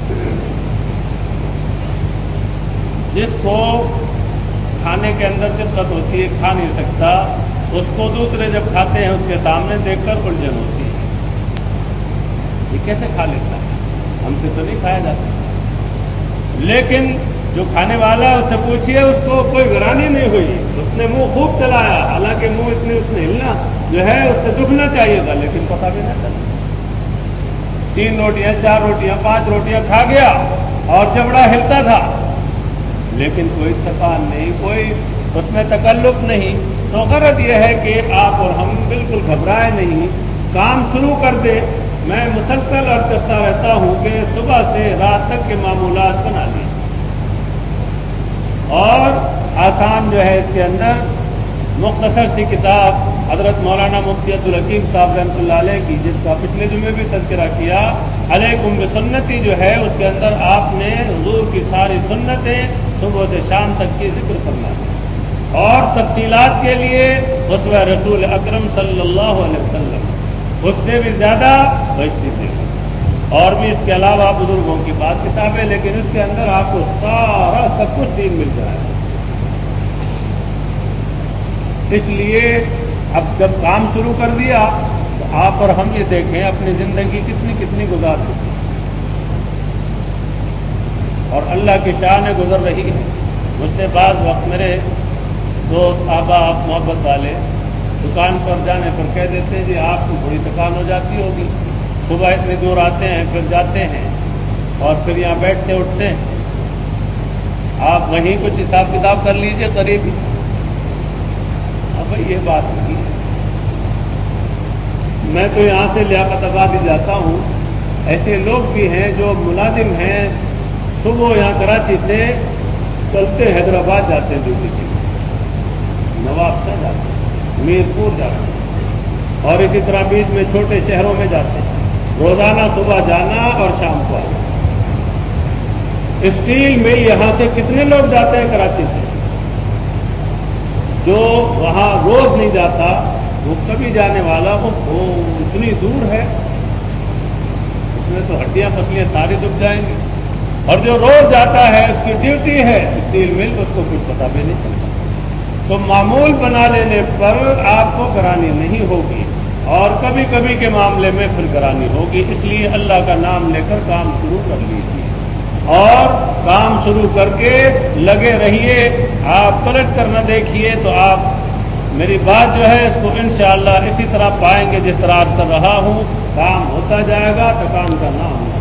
جس کو کھانے کے اندر دقت ہوتی ہے، کھا نہیں سکتا، اس کو دوسرے جب کھاتے ہیں اس کے سامنے دیکھ کر الجھن ہوتی ہے، یہ کیسے کھا لیتا ہے، ہم سے تو نہیں کھایا جاتا۔ لیکن جو کھانے والا ہے اس سے پوچھیے، اس کو کوئی گرانی نہیں ہوئی، اس نے منہ خوب چلایا، حالانکہ منہ اتنے اس نے ہلنا جو ہے اس سے دکھنا چاہیے تھا، لیکن پتہ بھی نہ چلا۔ تین روٹیاں چار روٹیاں پانچ روٹیاں کھا گیا اور جبڑا ہلتا تھا، لیکن کوئی تکان نہیں، کوئی اس میں تکلف نہیں۔ تو غرض یہ ہے کہ آپ اور ہم بالکل گھبرائے نہیں، کام شروع کر دے۔ میں مسلسل عرض کرتا رہتا ہوں کہ صبح سے رات تک کے معمولات بنا لیے، اور آسان جو ہے اس کے اندر مختصر سی کتاب حضرت مولانا مفتی عبدالحکیم صاحب رحمۃ اللہ علیہ کی، جس کا پچھلے جمعے بھی تذکرہ کیا، علیکم بسنتی جو ہے، اس کے اندر آپ نے حضور کی ساری سنتیں صبح سے شام تک کی ذکر کرنا ہے، اور تفصیلات کے لیے اسوہ رسول اکرم صلی اللہ علیہ وسلم، اس سے بھی زیادہ بچتی تھی، اور بھی اس کے علاوہ بزرگوں کی بات کتابیں، لیکن اس کے اندر آپ کو سارا سب کچھ دین مل جائے گا۔ اس لیے اب جب کام شروع کر دیا تو آپ اور ہم یہ دیکھیں اپنی زندگی کتنی کتنی گزار چکی اور اللہ کی شان گزر رہی ہے۔ مجھ سے بعض وقت میرے دوست احباب محبت والے دکان پر جانے پر کہہ دیتے ہیں جی آپ کو بڑی تھکان ہو جاتی ہوگی، صبح اتنی دور آتے ہیں پھر جاتے ہیں اور پھر یہاں بیٹھتے اٹھتے ہیں، آپ وہیں کچھ حساب کتاب کر لیجئے قریب ہی۔ اب بھائی یہ بات نہیں ہے، میں تو یہاں سے لیاقت آباد ہی جاتا ہوں، ایسے لوگ بھی ہیں جو ملازم ہیں، صبح یہاں کراچی سے چلتے حیدرآباد جاتے ہیں ڈیوٹی کے لیے، نواب شاہ جاتے ہیں، میرپور جاتے ہیں، اور اسی طرح بیچ میں چھوٹے شہروں میں جاتے ہیں، روزانہ صبح جانا اور شام کو آنا۔ اسٹیل مل یہاں سے کتنے لوگ جاتے ہیں کراچی سے؟ جو وہاں روز نہیں جاتا وہ کبھی جانے والا وہ اتنی دور ہے، اس میں تو ہڈیاں پسلیاں ساری دب جائیں گی، اور جو روز جاتا ہے اس کی ڈیوٹی ہے اسٹیل مل، اس کو کچھ پتا بھی نہیں چلتا۔ تو معمول بنا لینے پر آپ کو گرانی نہیں ہوگی، اور کبھی کبھی کے معاملے میں پھر گرانی ہوگی، اس لیے اللہ کا نام لے کر کام شروع کر لیجیے اور کام شروع کر کے لگے رہیے، آپ پلٹ کر نہ دیکھیے تو آپ میری بات جو ہے اس کو انشاءاللہ اسی طرح پائیں گے جس طرح آپ کر رہا ہوں، کام ہوتا جائے گا تو کام کا نام ہوگا۔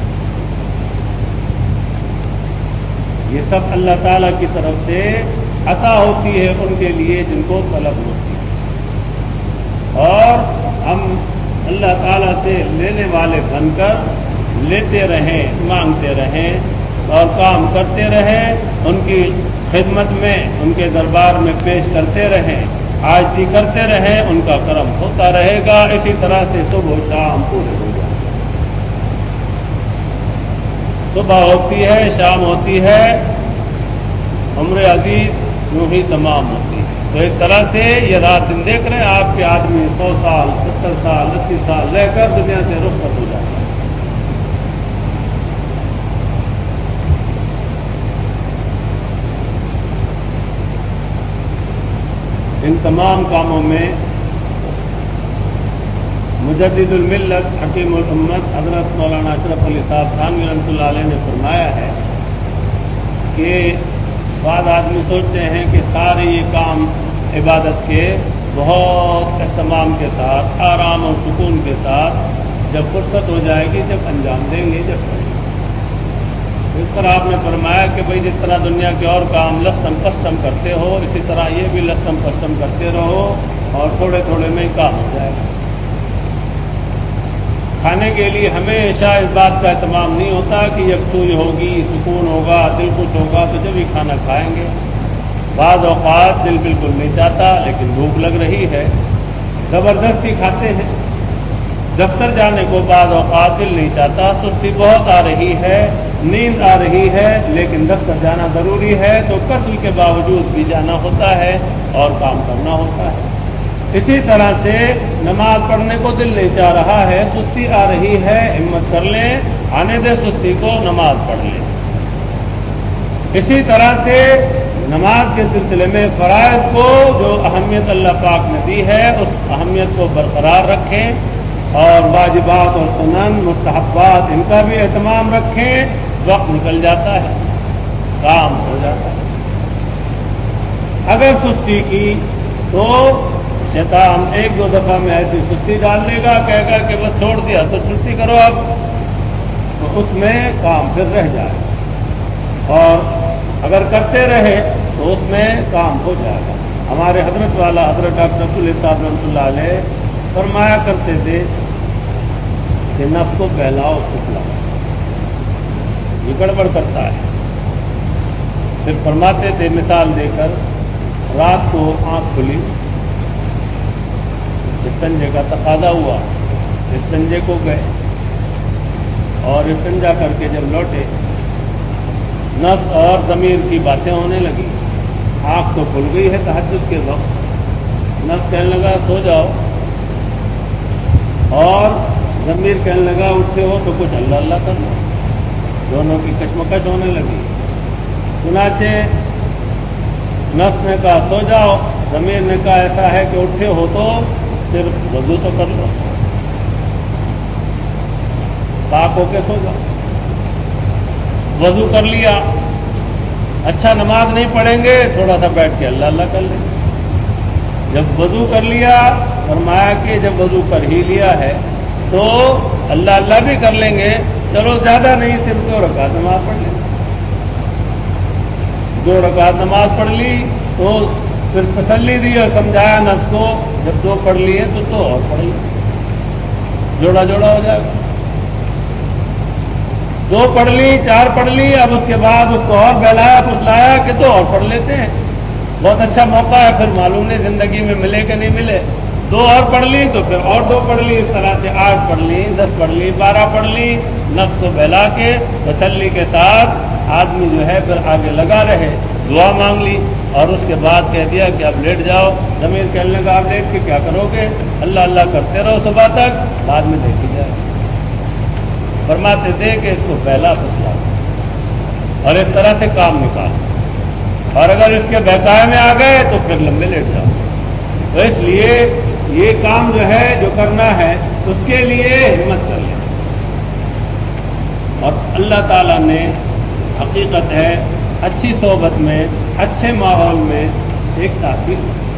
یہ سب اللہ تعالیٰ کی طرف سے عطا ہوتی ہے ان کے لیے جن کو طلب ہوتی ہے، اور ہم اللہ تعالیٰ سے لینے والے بن کر لیتے رہیں، مانگتے رہیں اور کام کرتے رہیں، ان کی خدمت میں ان کے دربار میں پیش کرتے رہیں، عاجزی کرتے رہیں، ان کا کرم ہوتا رہے گا۔ اسی طرح سے صبح و شام پورے ہو جائیں، صبح ہوتی ہے شام ہوتی ہے، عمر عزیز یوں ہی تمام ہوتی ہے۔ تو ایک طرح سے یہ رات دن دیکھ رہے ہیں آپ کے آدمی سو سال ستر سال اسی سال رہ کر دنیا سے رخصت ہو جاتا ہے۔ ان تمام کاموں میں مجدد الملت حکیم الامت حضرت مولانا اشرف علی صاحب تھانوی رحمۃ اللہ علیہ نے فرمایا ہے کہ بعض آدمی سوچتے ہیں کہ سارے یہ کام عبادت کے بہت اہتمام کے ساتھ، آرام اور سکون کے ساتھ جب فرصت ہو جائے گی جب انجام دیں گے، جب کریں گے۔ اس طرح آپ نے فرمایا کہ بھئی جس طرح دنیا کے اور کام لستم کسٹم کرتے ہو، اسی طرح یہ بھی لستم کسٹم کرتے رہو اور تھوڑے تھوڑے میں ہی کام ہو جائے گا۔ کھانے کے لیے ہمیشہ اس بات کا اہتمام نہیں ہوتا کہ یکسوئی ہوگی، سکون ہوگا، دل خوش ہوگا تو جب ہی کھانا کھائیں گے۔ بعض اوقات دل بالکل نہیں چاہتا لیکن بھوک لگ رہی ہے، زبردستی کھاتے ہیں۔ دفتر جانے کو بعض اوقات دل نہیں چاہتا، سستی بہت آ رہی ہے، نیند آ رہی ہے، لیکن دفتر جانا ضروری ہے تو کسل کے باوجود بھی جانا ہوتا ہے اور کام کرنا ہوتا ہے۔ اسی طرح سے نماز پڑھنے کو دل نہیں چاہ رہا ہے، سستی آ رہی ہے، ہمت کر لیں، آنے دے سستی کو، نماز پڑھ لیں۔ اسی طرح سے نماز کے سلسلے میں فرائض کو جو اہمیت اللہ پاک نے دی ہے اس اہمیت کو برقرار رکھیں، اور واجبات اور سنن مستحبات ان کا بھی اہتمام رکھیں۔ وقت نکل جاتا ہے، کام ہو جاتا ہے۔ اگر سستی کی تو شیطان ایک دو دفعہ میں ایسی سستی ڈال لے گا، کہے گا کہ بس چھوڑ دیا تو چھٹی کرو اب، تو اس میں کام پھر رہ جائے گا، اور اگر کرتے رہے تو اس میں کام ہو جائے گا۔ ہمارے حضرت والا حضرت ڈاکٹر عبداللہ صاحب رحمۃ اللہ علیہ فرمایا کرتے تھے کہ نفس کو بہلاؤ پھسلاؤ، یہ گڑبڑ کرتا ہے، پھر فرماتے تھے مثال دے کر، رات کو آنکھ کھلی، استنجے کا تقاضا ہوا، استنجے کو گئے اور استنجا کر کے جب لوٹے، نفس اور ضمیر کی باتیں ہونے لگی۔ آنکھ تو کھل گئی ہے تہجد کے وقت، نفس کہنے لگا سو جاؤ، اور ضمیر کہنے لگا اٹھتے ہو تو کچھ اللہ اللہ کر لو، دونوں کی کشمکش ہونے لگی۔ چنانچہ نفس نے کہا سو جاؤ، ضمیر نے کہا ایسا ہے کہ اٹھے ہو تو صرف وضو تو کر لو، پاک ہو کے سو جاؤ۔ وضو کر لیا، اچھا نماز نہیں پڑھیں گے، تھوڑا سا بیٹھ کے اللہ اللہ کر لیں گے۔ جب وضو کر لیا، فرمایا کہ جب وضو کر ہی لیا ہے تو اللہ اللہ بھی کر لیں گے، چلو زیادہ نہیں، صرف دو رکعت نماز پڑھ لیں گے۔ دو رکعت نماز پڑھ لی تو پھر تسلی دی اور سمجھایا نفس کو، جب دو پڑھ لیے تو دو اور پڑھ لی، جوڑا جوڑا ہو جائے گا۔ دو پڑھ لی، چار پڑھ لی، اب اس کے بعد اس کو اور بہلایا پھسلایا کہ دو اور پڑھ لیتے ہیں، بہت اچھا موقع ہے، پھر معلوم نہیں زندگی میں ملے کہ نہیں ملے۔ دو اور پڑھ لی تو پھر اور دو پڑھ لی، اس طرح سے آٹھ پڑھ لی، دس پڑھ لی، بارہ پڑھ لی، نفس کو بہلا کے تسلی کے ساتھ آدمی جو ہے پھر آگے لگا رہے، دعا مانگ لی اور اس کے بعد کہہ دیا کہ اب لیٹ جاؤ۔ ضمیر کہنے لگا آپ لیٹ کے کیا کرو گے، اللہ اللہ کرتے رہو صبح تک، بعد میں دیکھی جائے۔ فرماتے تھے کہ اس کو بہلا پھسلا اور اس طرح سے کام نکال، اور اگر اس کے بہکائے میں آ گئے تو پھر لمبے لیٹ جاؤ۔ تو اس لیے یہ کام جو ہے جو کرنا ہے اس کے لیے ہمت کر لیں، اور اللہ تعالیٰ نے حقیقت ہے اچھی صحبت میں، اچھے ماحول میں ایک ساتھی،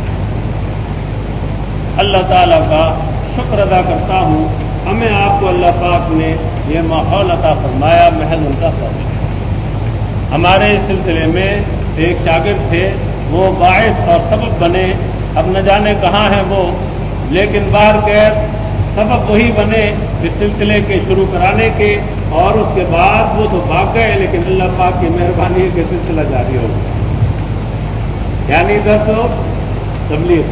اللہ تعالیٰ کا شکر ادا کرتا ہوں، ہمیں آپ کو اللہ پاک نے یہ ماحول عطا فرمایا، محض ان کا فضل ہے۔ ہمارے اس سلسلے میں ایک شاگرد تھے، وہ باعث اور سبب بنے، اب نہ جانے کہاں ہیں وہ، لیکن باہر غیر سبب وہی بنے اس سلسلے کے شروع کرانے کے، اور اس کے بعد وہ تو بھاگ گئے، لیکن اللہ پاک کی مہربانی ہے کہ سلسلہ جاری ہو گیا، یعنی درس و تبلیغ۔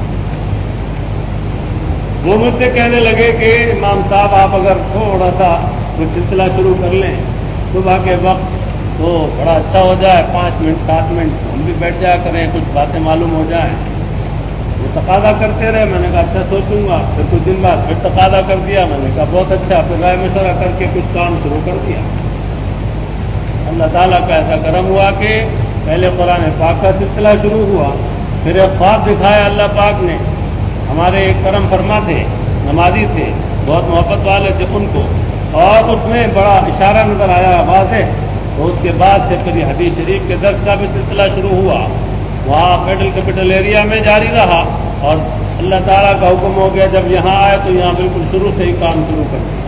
وہ مجھ سے کہنے لگے کہ امام صاحب آپ اگر تھوڑا سا کچھ سلسلہ شروع کر لیں صبح کے وقت تو بڑا اچھا ہو جائے، پانچ منٹ سات منٹ ہم بھی بیٹھ جایا کریں، کچھ باتیں معلوم ہو جائیں۔ وہ تقاضا کرتے رہے، میں نے کہا اچھا سوچوں گا، پھر کچھ دن بعد پھر تقاضا کر دیا، میں نے کہا بہت اچھا، پھر رائے مشورہ کر کے کچھ کام شروع کر دیا۔ اللہ تعالیٰ کا ایسا کرم ہوا کہ پہلے قرآن پاک کا سلسلہ شروع ہوا، پھر ایک خواب دکھایا اللہ پاک نے، ہمارے ایک کرم فرما تھے، نمازی تھے، بہت محبت والے تھے ان کو، اور اس میں بڑا اشارہ نظر آیا واضح، تو اس کے بعد سے پھر یہ حدیث شریف کے درس کا بھی سلسلہ شروع ہوا، وہاں فیڈرل کیپٹل ایریا میں جاری رہا، اور اللہ تعالیٰ کا حکم ہو گیا جب یہاں آئے تو یہاں بالکل شروع سے ہی کام شروع کر دیا۔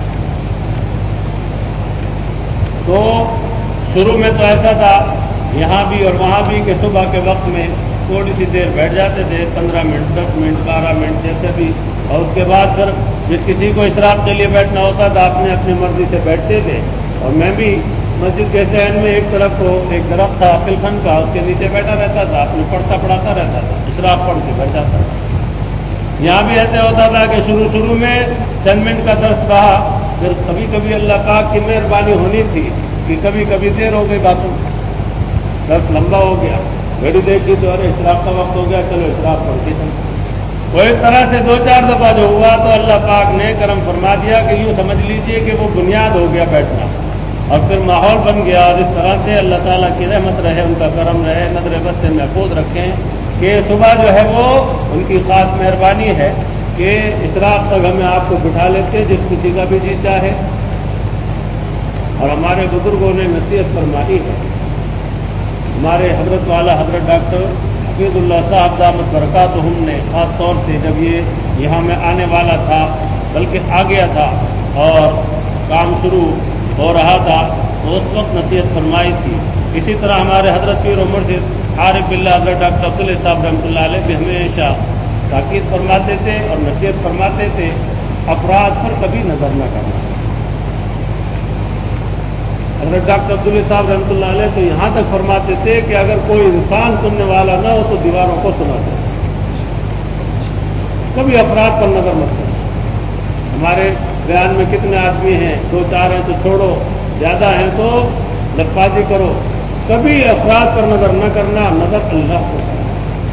تو شروع میں تو ایسا تھا یہاں بھی اور وہاں بھی کہ صبح کے وقت میں تھوڑی سی دیر بیٹھ جاتے تھے، پندرہ منٹ دس منٹ بارہ منٹ جیسے بھی، اور اس کے بعد پھر جس کسی کو اشراق کے لیے بیٹھنا ہوتا تھا اپنے اپنی مرضی سے بیٹھتے تھے، اور میں بھی مسجد کے صحن میں ایک طرف کو ایک درخت تھا پلکھن کا، اس کے نیچے بیٹھا رہتا تھا، اپنے پڑھتا پڑھاتا رہتا تھا، اشراق پڑھ کے بیٹھ جاتا تھا۔ یہاں بھی ایسے ہوتا تھا کہ شروع شروع میں چند منٹ کا درس رہا، پھر کبھی کبھی اللہ پاک کی مہربانی ہونی تھی کہ کبھی کبھی دیر ہو گئی باتوں، درس لمبا ہو گیا، گھڑی دیکھی تو ارے اشراق کا وقت ہو گیا، چلو اشراق پڑھ کے چلو۔ وہ اس طرح سے دو چار دفعہ جو ہوا تو اللہ پاک نے کرم فرما دیا کہ یوں سمجھ لیجئے کہ وہ بنیاد ہو گیا بیٹھنا، اور پھر ماحول بن گیا، اور اس طرح سے اللہ تعالیٰ کی رحمت رہے، ان کا کرم رہے، نظر بد سے محفوظ رکھیں کہ صبح جو ہے وہ ان کی خاص مہربانی ہے کہ اشراق تک ہمیں آپ کو بٹھا لیتے جس کسی کا بھی جی چاہے، اور ہمارے بزرگوں نے نصیحت فرمائی ہے، ہمارے حضرت والا حضرت ڈاکٹر حفیظ اللہ صاحب دامت برکاتہم نے خاص طور سے جب یہ یہاں میں آنے والا تھا بلکہ آ گیا تھا اور کام شروع ہو رہا تھا تو اس وقت نصیحت فرمائی تھی۔ اسی طرح ہمارے حضرت پیر و مرشد عارف باللہ حضرت ڈاکٹر عبداللہ صاحب رحمۃ اللہ علیہ بھی ہمیشہ تاکید فرماتے تھے اور نصیحت فرماتے تھے، افراد پر کبھی نظر نہ کرنا۔ حضرت ڈاکٹر عبداللہ صاحب رحمۃ اللہ علیہ تو یہاں تک فرماتے تھے کہ اگر کوئی انسان سننے والا نہ ہو تو دیواروں کو سنا دے، کبھی افراد پر نظر مت کرو۔ ہمارے بیان میں کتنے آدمی ہیں، دو چار ہیں تو چھوڑو، زیادہ ہیں تو لفاظی کرو، کبھی افراد پر نظر نہ کرنا، نظر اللہ کو کرنا۔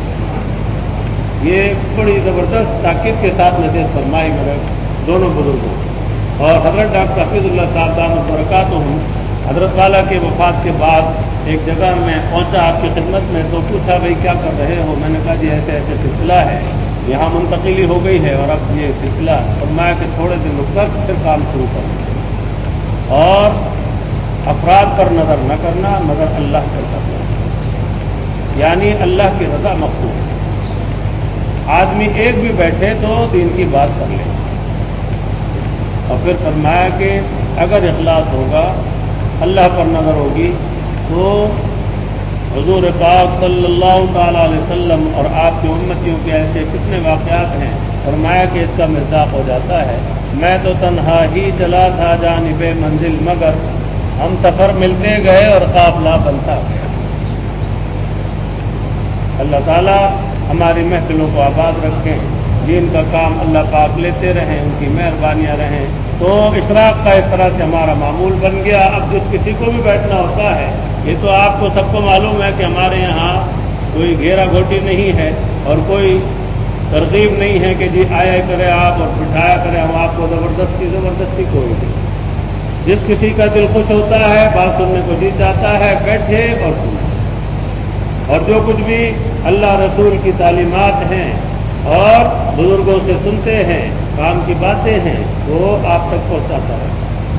یہ بڑی زبردست تاکید کے ساتھ نصیحت فرمائی میرے دونوں بزرگوں، اور حضرت ڈاکٹر حفیظ اللہ صاحب دامت برکاتہم حضرت والا کے وفات کے بعد ایک جگہ میں پہنچا آپ کی خدمت میں، تو پوچھا بھائی کیا کر رہے ہو؟ میں نے کہا جی ایسے ایسے سلسلہ ہے، یہاں منتقلی ہو گئی ہے اور اب یہ سلسلہ، فرمایا کہ تھوڑے دن رک کر پھر کام شروع کرنا، اور افراد پر نظر نہ کرنا، نظر اللہ پر کرنا، یعنی اللہ کی رضا مقصود۔ آدمی ایک بھی بیٹھے تو دین کی بات کر لے، اور پھر فرمایا کہ اگر اخلاص ہوگا، اللہ پر نظر ہوگی، تو حضور پاک صلی اللہ تعالی علیہ وسلم اور آپ کی امتیوں کے ایسے کتنے واقعات ہیں، فرمایا کہ اس کا مصداق ہو جاتا ہے، میں تو تنہا ہی چلا تھا جانب منزل، مگر ہم سفر ملتے گئے اور قافلہ بنتا گیا۔ اللہ تعالیٰ ہماری محفلوں کو آباد رکھیں، دین کا کام اللہ پاک لیتے رہیں، ان کی مہربانیاں رہیں۔ تو اشراق کا اس طرح سے ہمارا معمول بن گیا۔ اب جس کسی کو بھی بیٹھنا ہوتا ہے، یہ تو آپ کو سب کو معلوم ہے کہ ہمارے یہاں کوئی گھیرا گھوٹی نہیں ہے اور کوئی ترغیب نہیں ہے کہ جی آیا کرے آپ اور بٹھایا کرے ہم آپ کو، زبردستی زبردستی کوئی نہیں۔ جس کسی کا دل خوش ہوتا ہے، بات سننے کو جی چاہتا ہے، بیٹھے اور سنے، اور جو کچھ بھی اللہ رسول کی تعلیمات ہیں اور بزرگوں سے سنتے ہیں، کام کی باتیں ہیں، وہ آپ تک پہنچاتا ہے،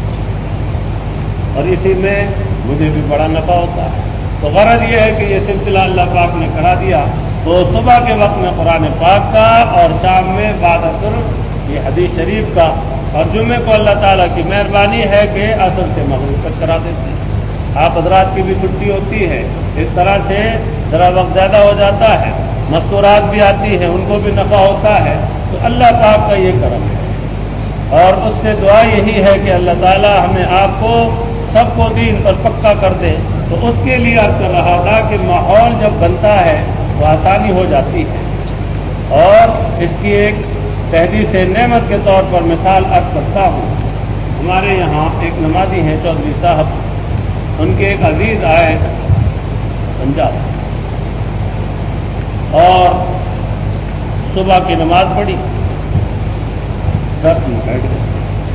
اور اسی میں مجھے بھی بڑا نفع ہوتا ہے۔ تو غرض یہ ہے کہ یہ سلسلہ اللہ پاک نے کرا دیا، تو صبح کے وقت میں قرآن پاک کا اور شام میں بعد عصر یہ حدیث شریف کا، اور جمعے کو اللہ تعالیٰ کی مہربانی ہے کہ عصر سے مغرب تک کرا دیتے ہیں۔ آپ حضرات کی بھی چھٹی ہوتی ہے، اس طرح سے ذرا وقت زیادہ ہو جاتا ہے، مستورات بھی آتی ہیں، ان کو بھی نفع ہوتا ہے، تو اللہ پاک کا یہ کرم ہے، اور اس سے دعا یہی ہے کہ اللہ تعالیٰ ہمیں آپ کو سب کو دین پر پکا کر دے۔ تو اس کے لیے عرض کر رہا تھا کہ ماحول جب بنتا ہے تو آسانی ہو جاتی ہے، اور اس کی ایک تحدیث نعمت کے طور پر مثال عرض کرتا ہوں۔ ہمارے یہاں ایک نمازی ہیں چودھری صاحب، ان کے ایک عزیز آئے پنجاب، اور صبح کی نماز پڑھی، دس میں بیٹھ گئے۔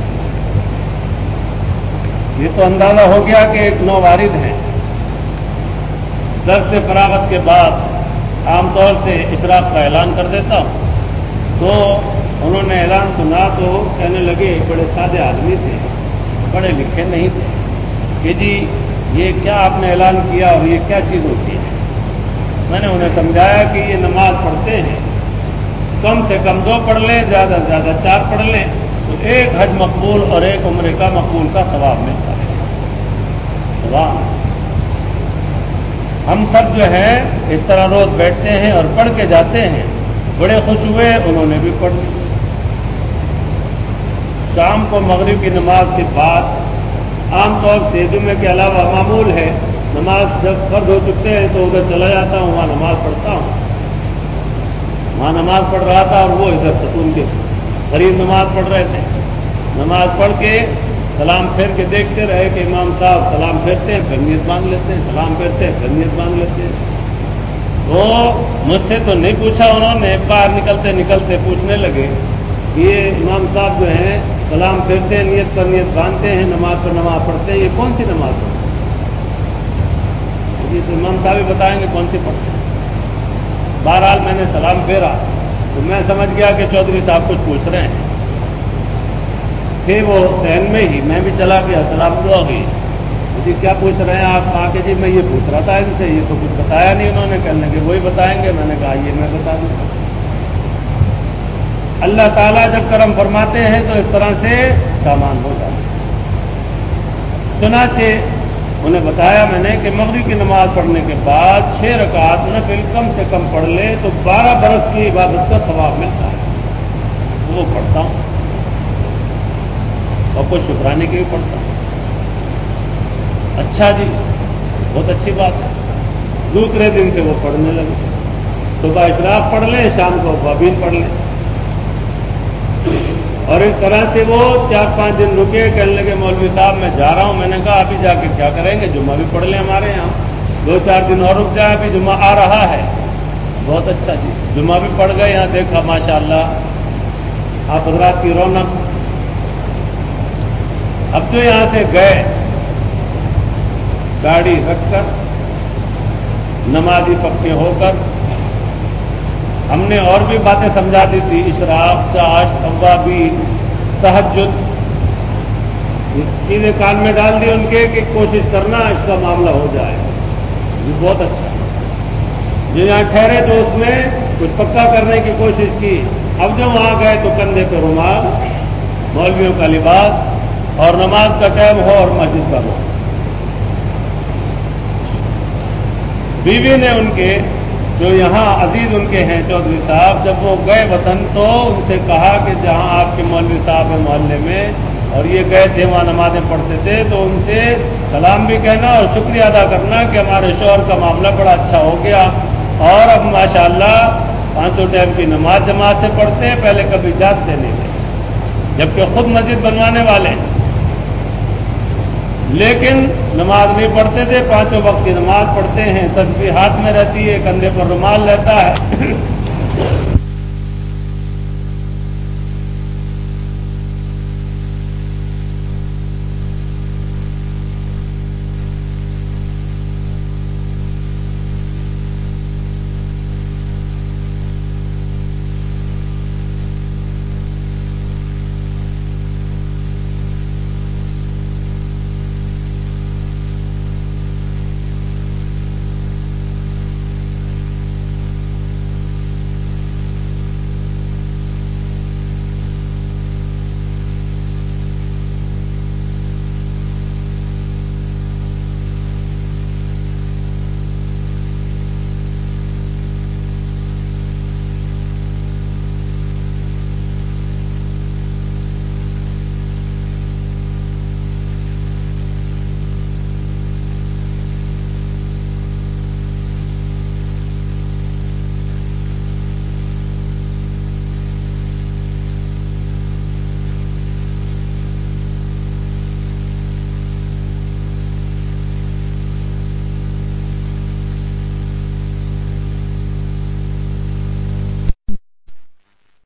یہ تو اندازہ ہو گیا کہ ایک نو وارد ہیں۔ درس سے فراغت کے بعد عام طور سے اشراق کا اعلان کر دیتا ہوں، تو انہوں نے اعلان سنا تو کہنے لگے، بڑے سادے آدمی تھے، پڑھے لکھے نہیں تھے، کہ جی یہ کیا آپ نے اعلان کیا اور یہ کیا چیز ہوتی ہے؟ میں نے انہیں سمجھایا کہ یہ نماز پڑھتے ہیں، کم سے کم دو پڑھ لیں، زیادہ سے زیادہ چار پڑھ لیں، تو ایک حج مقبول اور ایک عمرے کا مقبول کا ثواب ملتا ہے۔ ثواب ہم سب جو ہے اس طرح روز بیٹھتے ہیں اور پڑھ کے جاتے ہیں، بڑے خوش ہوئے، انہوں نے بھی پڑھ لی۔ شام کو مغرب کی نماز کے بعد عام طور سے جمعے کے علاوہ معمول ہے، نماز جب فرض ہو چکتے ہیں تو ادھر چلا جاتا ہوں، وہاں نماز پڑھتا ہوں۔ وہاں نماز پڑھ رہا تھا اور وہ ادھر ستون کے قریب نماز پڑھ رہے تھے۔ نماز پڑھ کے سلام پھیر کے دیکھتے رہے کہ امام صاحب سلام پھیرتے ہیں، پھر نیت باندھ لیتے ہیں، سلام پھیرتے ہیں، پھر نیت باندھ لیتے ہیں۔ تو مجھ سے تو نہیں پوچھا انہوں نے، باہر نکلتے نکلتے پوچھنے لگے، یہ امام صاحب جو ہیں سلام پھیرتے ہیں، نیت پر نیت باندھتے ہیں، نماز پر نماز پڑھتے ہیں، یہ کون سی نماز ہے؟ یہ تو امام صاحب ہی بتائیں گے کون سی پڑھتے ہیں۔ بہرحال میں نے سلام پھیرا تو میں سمجھ گیا کہ چودھری صاحب کچھ پوچھ رہے ہیں، پھر وہ سہن میں ہی میں بھی چلا گیا، سلام دعا ہوئی، جی کیا پوچھ رہے ہیں آپ؟ کہا کہ جی میں یہ پوچھ رہا تھا ان سے، یہ تو کچھ بتایا نہیں انہوں نے، کہنے کہ وہی بتائیں گے۔ میں نے کہا یہ میں بتا دوں۔ اللہ تعالیٰ جب کرم فرماتے ہیں تو اس طرح سے سامان ہو جاتا ہے۔ چنانچہ انہیں بتایا میں نے کہ مغرب کی نماز پڑھنے کے بعد چھ رکعت نفل کم سے کم پڑھ لے تو بارہ برس کی عبادت کا ثواب ملتا ہے، وہ پڑھتا ہوں، اور کچھ شکرانے کے بھی پڑھتا ہوں۔ اچھا جی، بہت اچھی بات ہے۔ دوسرے دن سے وہ پڑھنے لگے، صبح اشراق پڑھ لیں، شام کو ابابیل پڑھ لیں، اور اس طرح سے وہ چار پانچ دن رکے، کہنے لگے مولوی صاحب میں جا رہا ہوں۔ میں نے کہا ابھی جا کے کیا کریں گے، جمعہ بھی پڑھ لیں ہمارے یہاں، دو چار دن اور رک جائے، ابھی جمعہ آ رہا ہے۔ بہت اچھا جی، جمعہ بھی پڑھ گئے، یہاں دیکھا ماشاءاللہ آپ حضرات کی رونق۔ اب جو یہاں سے گئے گاڑی رکھ کر، نمازی پکے ہو کر، ہم نے اور بھی باتیں سمجھا دی تھی، اشراق، چاش، اوابین، تہجد، چیزیں کان میں ڈال دی ان کے کہ کوشش کرنا اس کا معاملہ ہو جائے۔ یہ بہت اچھا، جو یہاں ٹھہرے تو اس میں کچھ پکا کرنے کی کوشش کی۔ اب جو وہاں گئے تو کندھے پہ رومال، مولویوں کا لباس، اور نماز کا ٹائم ہو اور مسجد کا ہو۔ بیوی نے ان کے جو یہاں عزیز ان کے ہیں چودھری صاحب، جب وہ گئے وطن تو ان سے کہا کہ جہاں آپ کے مولوی صاحب ہیں محلے میں اور یہ گئے تھے وہاں نمازیں پڑھتے تھے، تو ان سے سلام بھی کہنا اور شکریہ ادا کرنا کہ ہمارے شوہر کا معاملہ بڑا اچھا ہو گیا، اور اب ماشاءاللہ پانچوں ٹائم کی نماز جماعت سے پڑھتے ہیں، پہلے کبھی جاتے نہیں تھے جبکہ خود مسجد بنوانے والے ہیں، لیکن نماز نہیں پڑھتے تھے، پانچوں وقت کی نماز پڑھتے ہیں، تسبیح ہاتھ میں رہتی ہے، کندھے پر رومال رہتا ہے۔